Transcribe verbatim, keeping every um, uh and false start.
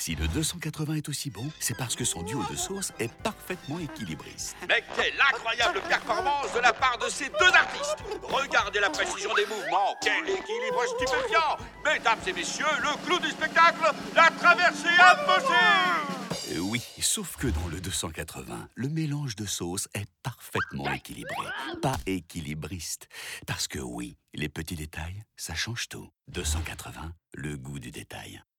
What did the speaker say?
Si le deux cent quatre-vingts est aussi bon, c'est parce que son duo de sauce est parfaitement équilibriste. Mais quelle incroyable performance de la part de ces deux artistes! Regardez la précision des mouvements, quel équilibre stupéfiant! Mesdames et messieurs, le clou du spectacle, la traversée impossible! Euh, oui, sauf que dans le deux cent quatre-vingts, le mélange de sauce est parfaitement équilibré, pas équilibriste. Parce que oui, les petits détails, ça change tout. deux cent quatre-vingts, le goût du détail.